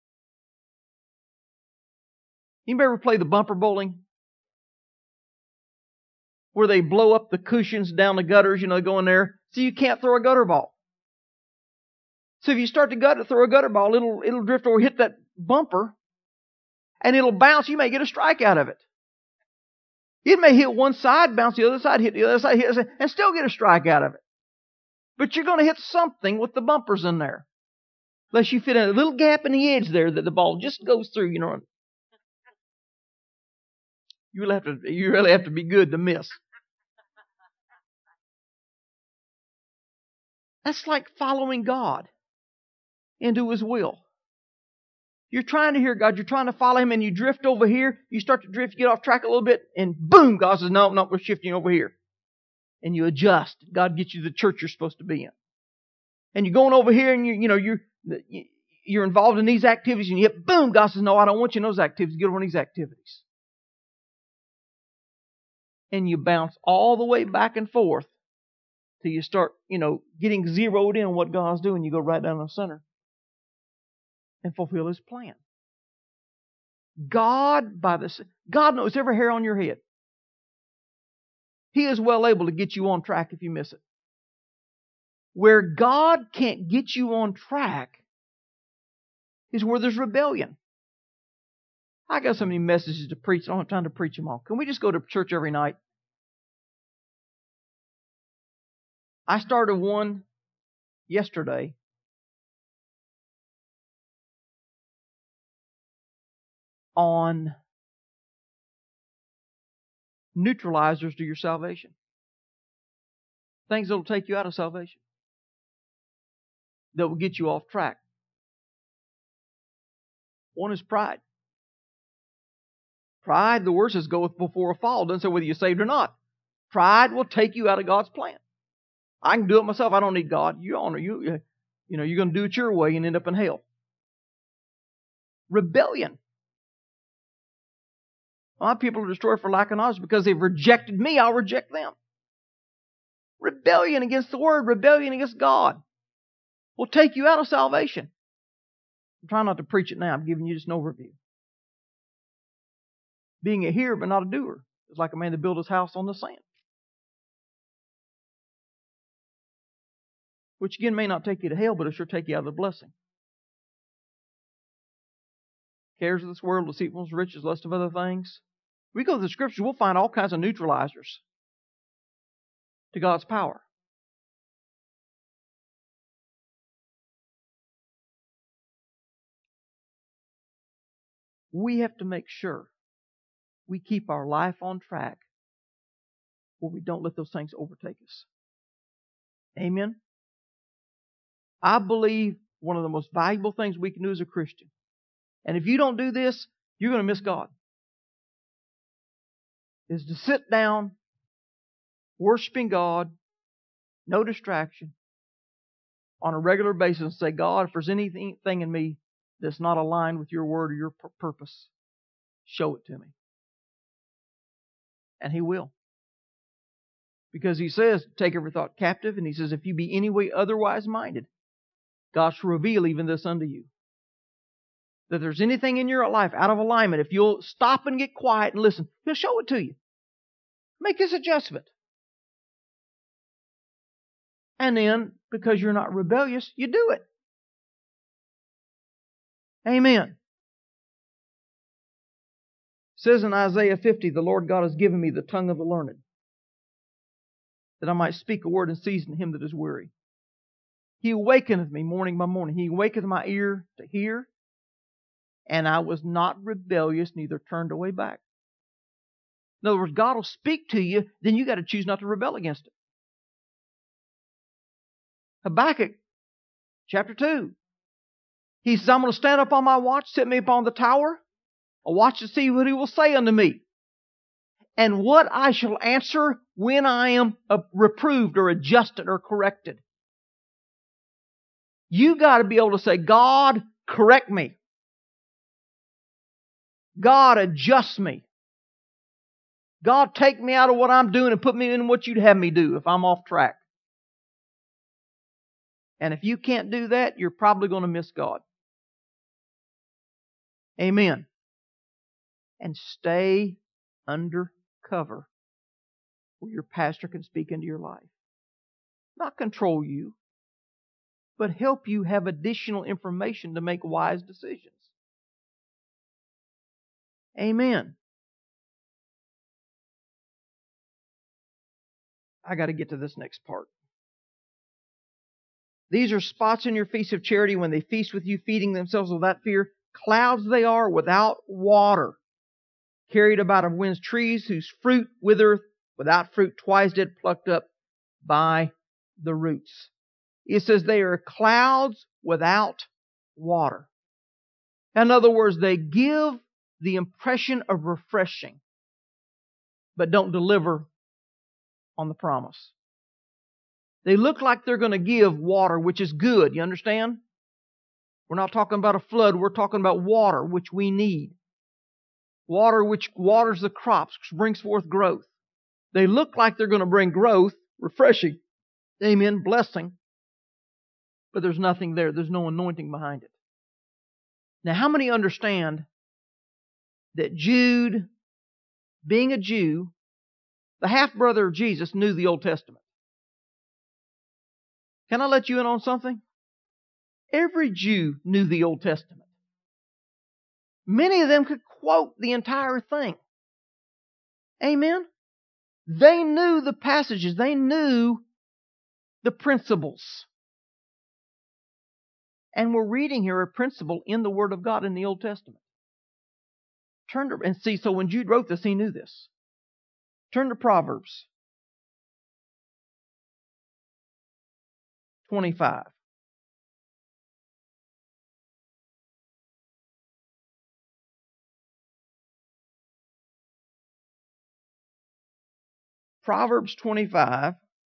Anybody ever play the bumper bowling? Where they blow up the cushions down the gutters, you know, they go in there. So you can't throw a gutter ball. So if you start to gutter, throw a gutter ball, it'll, it'll drift over, hit that bumper, and it'll bounce. You may get a strike out of it. It may hit one side, bounce the other side, hit the other side, hit the other side, and still get a strike out of it. But you're going to hit something with the bumpers in there. Unless you fit in a little gap in the edge there that the ball just goes through, you know. You really have to, you really have to be good to miss. That's like following God into His will. You're trying to hear God, you're trying to follow Him, and you drift over here, you start to drift, you get off track a little bit, and boom, God says, no, no, we're shifting over here. And you adjust. God gets you the church you're supposed to be in. And you're going over here, and you, you know, you're, you're involved in these activities, and yet, boom, God says, no, I don't want you in those activities, get over in these activities. And you bounce all the way back and forth till you start, you know, getting zeroed in on what God's doing. You go right down the center and fulfill His plan. God, by the God knows every hair on your head. He is well able to get you on track if you miss it. Where God can't get you on track is where there's rebellion. I got so many messages to preach. I don't have time to preach them all. Can we just go to church every night? I started one yesterday. On neutralizers to your salvation. Things that will take you out of salvation. That will get you off track. One is pride. Pride, the word says, goeth before a fall. Doesn't say whether you're saved or not. Pride will take you out of God's plan. I can do it myself. I don't need God. You honor you. You know, you're going to do it your way and end up in hell. Rebellion. My people are destroyed for lack of knowledge because they've rejected me. I'll reject them. Rebellion against the Word, rebellion against God will take you out of salvation. I'm trying not to preach it now. I'm giving you just an overview. Being a hearer but not a doer is like a man that built his house on the sand. Which again may not take you to hell, but it'll sure take you out of the blessing. Cares of this world, deceitfulness, riches, lust of other things. We go to the Scriptures, we'll find all kinds of neutralizers to God's power. We have to make sure we keep our life on track where we don't let those things overtake us. Amen? I believe one of the most valuable things we can do as a Christian, and if you don't do this, you're going to miss God, is to sit down, worshiping God, no distraction, on a regular basis and say, God, if there's anything in me that's not aligned with your word or your purpose, show it to me. And He will. Because He says, take every thought captive, and He says, if you be any way otherwise minded, God shall reveal even this unto you. That there's anything in your life out of alignment, if you'll stop and get quiet and listen, He'll show it to you. Make this adjustment. And then, because you're not rebellious, you do it. Amen. It says in Isaiah fifty, the Lord God has given me the tongue of the learned, that I might speak a word in season to him that is weary. He awakeneth me morning by morning. He awakeneth my ear to hear, and I was not rebellious, neither turned away back. In other words, God will speak to you, then you got to choose not to rebel against it. Habakkuk, chapter two. He says, I'm going to stand up on my watch, set me upon the tower. I'll watch to see what He will say unto me, and what I shall answer when I am reproved or adjusted or corrected. You got to be able to say, God, correct me. God, adjust me. God, take me out of what I'm doing and put me in what You'd have me do if I'm off track. And if you can't do that, you're probably going to miss God. Amen. And stay under cover where your pastor can speak into your life. Not control you, but help you have additional information to make wise decisions. Amen. I got to get to this next part. These are spots in your feast of charity when they feast with you, feeding themselves without fear. Clouds they are without water, carried about of winds, trees whose fruit withereth, without fruit, twice dead, plucked up by the roots. It says they are clouds without water. In other words, they give the impression of refreshing, but don't deliver on the promise. They look like they're going to give water, which is good. You understand? We're not talking about a flood. We're talking about water, which we need. Water which waters the crops, which brings forth growth. They look like they're going to bring growth, refreshing, amen, blessing, but there's nothing there. There's no anointing behind it. Now, how many understand that Jude, being a Jew, the half-brother of Jesus, knew the Old Testament? Can I let you in on something? Every Jew knew the Old Testament. Many of them could quote the entire thing. Amen? They knew the passages. They knew the principles. And we're reading here a principle in the Word of God in the Old Testament. Turn to, and see, so when Jude wrote this, he knew this. Turn to Proverbs twenty-five. Proverbs twenty-five.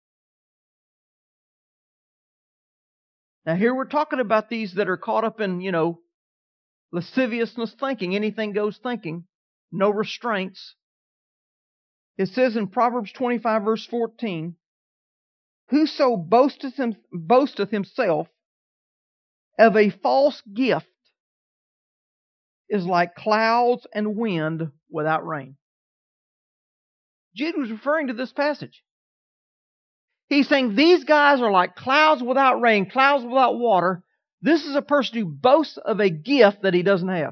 Now here we're talking about these that are caught up in, you know, lasciviousness thinking, anything goes thinking, no restraints. It says in Proverbs twenty-five verse fourteen, Whoso boasteth, him, boasteth himself of a false gift is like clouds and wind without rain. Jude was referring to this passage. He's saying these guys are like clouds without rain, clouds without water. This is a person who boasts of a gift that he doesn't have.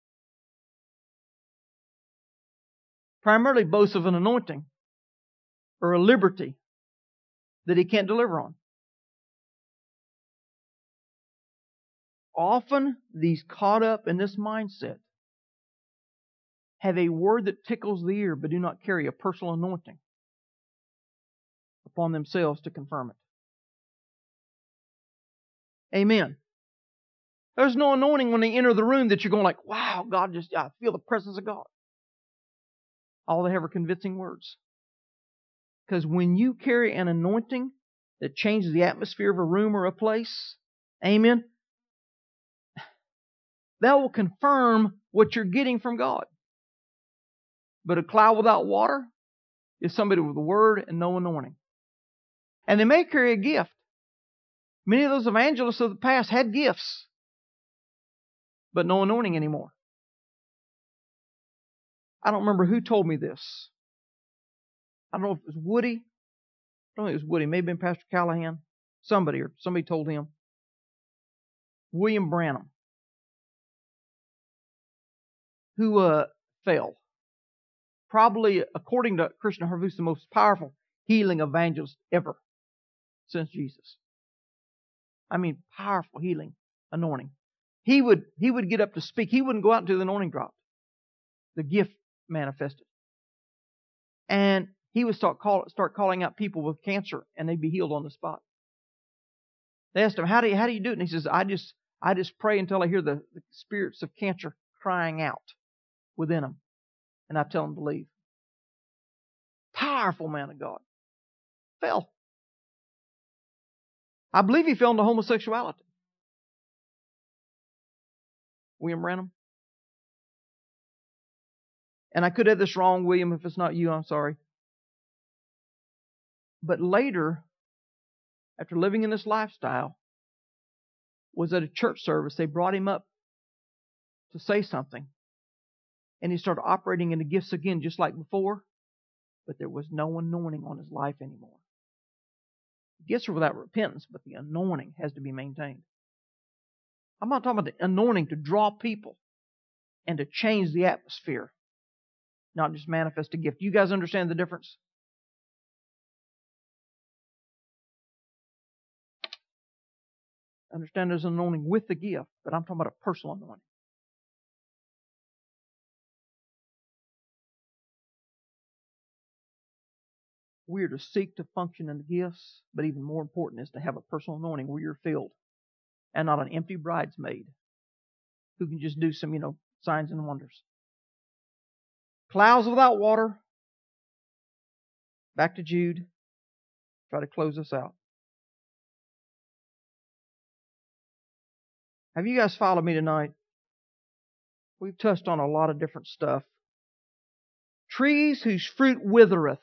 Primarily boasts of an anointing or a liberty that he can't deliver on. Often these caught up in this mindset have a word that tickles the ear but do not carry a personal anointing upon themselves to confirm it. Amen. There's no anointing when they enter the room that you're going like, wow, God, just I feel the presence of God. All they have are convincing words. Because when you carry an anointing that changes the atmosphere of a room or a place, amen, that will confirm what you're getting from God. But a cloud without water is somebody with a word and no anointing. And they may carry a gift. Many of those evangelists of the past had gifts, but no anointing anymore. I don't remember who told me this. I don't know if it was Woody. I don't think it was Woody. Maybe Pastor Callahan. Somebody or somebody told him. William Branham, who uh, fell. Probably, according to Christian Harvus, the most powerful healing evangelist ever since Jesus. I mean, powerful healing anointing. He would he would get up to speak. He wouldn't go out until the anointing dropped. The gift manifested. And he would start, call, start calling out people with cancer, and they'd be healed on the spot. They asked him, how do you, how do you do it? And he says, I just I just pray until I hear the, the spirits of cancer crying out within them. And I tell them to leave. Powerful man of God. Fell. I believe he fell into homosexuality. William Branham. And I could have this wrong, William. If it's not you, I'm sorry. But later, after living in this lifestyle, was at a church service. They brought him up to say something. And he started operating in the gifts again, just like before. But there was no anointing on his life anymore. The gifts are without repentance, but the anointing has to be maintained. I'm not talking about the anointing to draw people and to change the atmosphere, not just manifest a gift. You guys understand the difference? Understand there's an anointing with the gift, but I'm talking about a personal anointing. We are to seek to function in the gifts, but even more important is to have a personal anointing where you're filled and not an empty bridesmaid who can just do some, you know, signs and wonders. Clouds without water. Back to Jude. Try to close this out. Have you guys followed me tonight? We've touched on a lot of different stuff. Trees whose fruit withereth.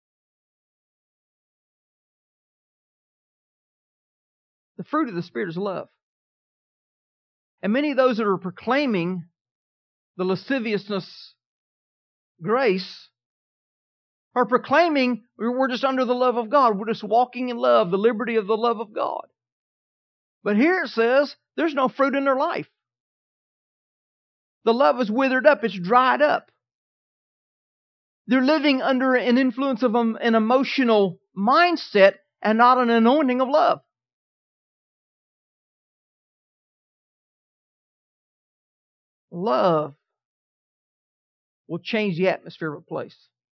The fruit of the Spirit is love. And many of those that are proclaiming the lasciviousness grace are proclaiming we're just under the love of God. We're just walking in love, the liberty of the love of God. But here it says there's no fruit in their life. The love is withered up. It's dried up. They're living under an influence of an emotional mindset and not an anointing of love. Love will change the atmosphere of a place.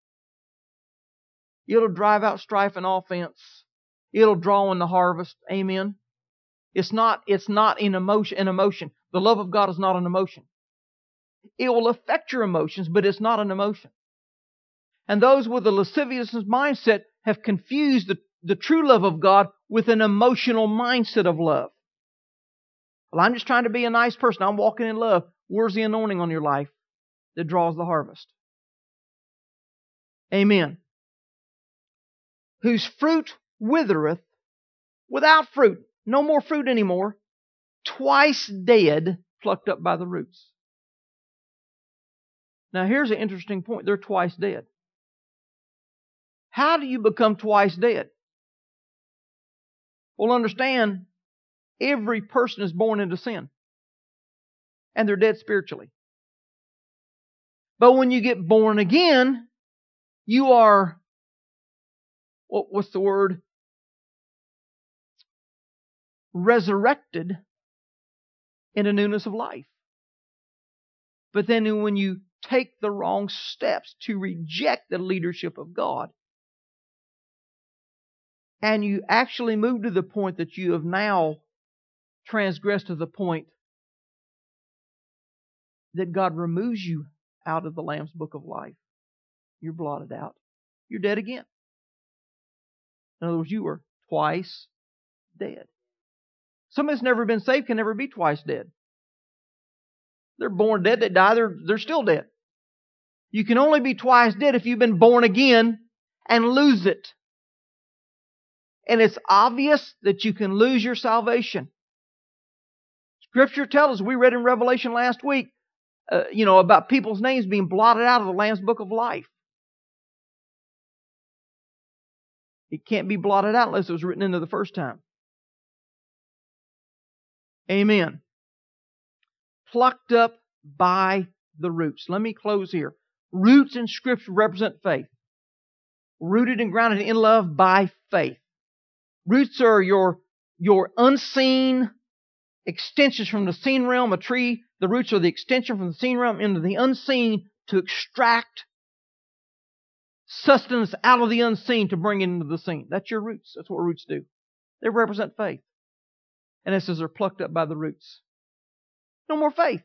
It'll drive out strife and offense. It'll draw in the harvest. Amen. It's not, it's not an emotion, an emotion. The love of God is not an emotion. It will affect your emotions, but it's not an emotion. And those with a lascivious mindset have confused the, the true love of God with an emotional mindset of love. Well, I'm just trying to be a nice person. I'm walking in love. Where's the anointing on your life that draws the harvest? Amen. Whose fruit withereth without fruit. No more fruit anymore. Twice dead, plucked up by the roots. Now here's an interesting point. They're twice dead. How do you become twice dead? Well, understand, every person is born into sin. And they're dead spiritually. But when you get born again, you are, what, what's the word? Resurrected in a newness of life. But then when you take the wrong steps to reject the leadership of God, and you actually move to the point that you have now transgressed to the point that God removes you out of the Lamb's book of life, you're blotted out. You're dead again. In other words, you were twice dead. Somebody that's never been saved can never be twice dead. They're born dead, they die, they're, they're still dead. You can only be twice dead if you've been born again and lose it. And it's obvious that you can lose your salvation. Scripture tells us, we read in Revelation last week, uh, you know, about people's names being blotted out of the Lamb's book of life. It can't be blotted out unless it was written into the first time. Amen. Plucked up by the roots. Let me close here. Roots in Scripture represent faith. Rooted and grounded in love by faith. Roots are your, your unseen extensions from the seen realm. A tree, the roots are the extension from the seen realm into the unseen to extract sustenance out of the unseen to bring it into the seen. That's your roots. That's what roots do. They represent faith. And it says they're plucked up by the roots. No more faith.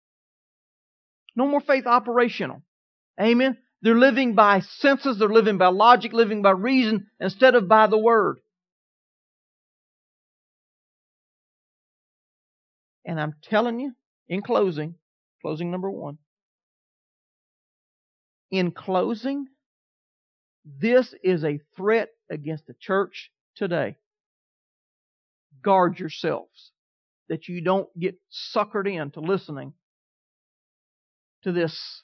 No more faith operational. Amen. They're living by senses. They're living by logic, living by reason instead of by the Word. And I'm telling you, in closing, closing number one, in closing, this is a threat against the church today. Guard yourselves that you don't get suckered into listening to this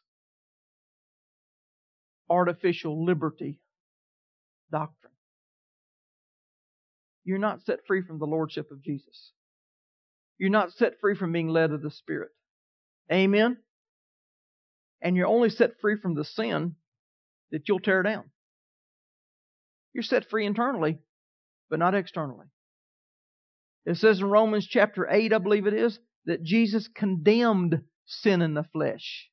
artificial liberty doctrine. You're not set free from the Lordship of Jesus. You're not set free from being led of the Spirit. Amen? And you're only set free from the sin that you'll tear down. You're set free internally, but not externally. It says in Romans chapter eight, I believe it is, that Jesus condemned sin in the flesh.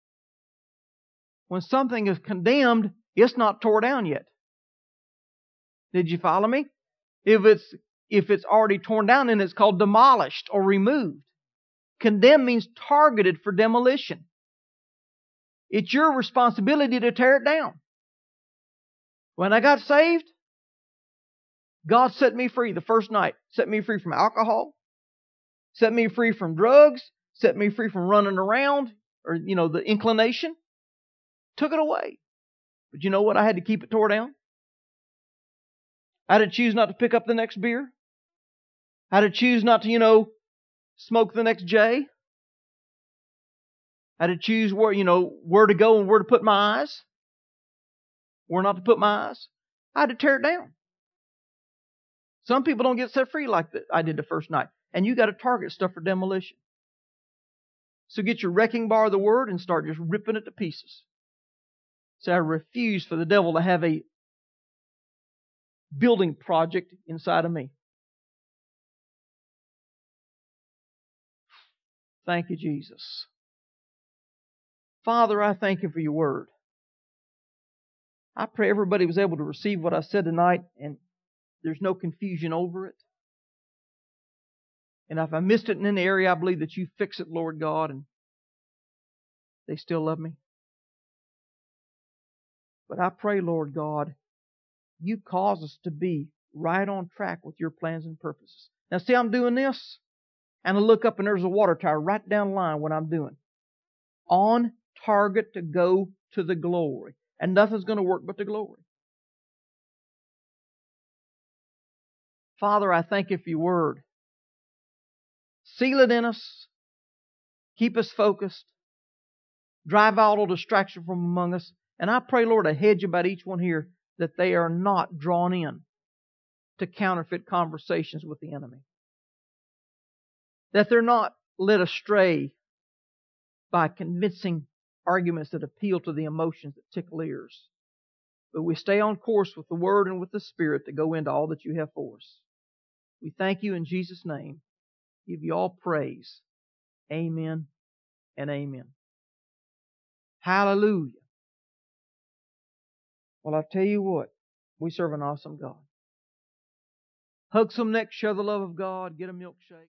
When something is condemned, it's not tore down yet. Did you follow me? If it's if it's already torn down, then it's called demolished or removed. Condemned means targeted for demolition. It's your responsibility to tear it down. When I got saved, God set me free the first night. Set me free from alcohol. Set me free from drugs. Set me free from running around or, you know, the inclination. Took it away. But you know what? I had to keep it tore down. I had to choose not to pick up the next beer. I had to choose not to, you know, smoke the next J. I had to choose where, you know, where to go and where to put my eyes. Where not to put my eyes. I had to tear it down. Some people don't get set free like that I did the first night. And you got to target stuff for demolition. So get your wrecking bar of the Word and start just ripping it to pieces. So I refuse for the devil to have a building project inside of me. Thank you, Jesus. Father, I thank you for your Word. I pray everybody was able to receive what I said tonight and there's no confusion over it. And if I missed it in any area, I believe that you fix it, Lord God, and they still love me. But I pray, Lord God, You cause us to be right on track with Your plans and purposes. Now see, I'm doing this, and I look up and there's a water tower right down the line what I'm doing. On target to go to the glory. And nothing's going to work but the glory. Father, I thank You for Your Word. Seal it in us. Keep us focused. Drive out all distraction from among us. And I pray, Lord, a hedge about each one here that they are not drawn in to counterfeit conversations with the enemy. That they're not led astray by convincing arguments that appeal to the emotions that tickle ears. But we stay on course with the Word and with the Spirit to go into all that You have for us. We thank You in Jesus' name. Give You all praise. Amen and amen. Hallelujah. Well, I tell you what, we serve an awesome God. Hug some neck, share the love of God, get a milkshake.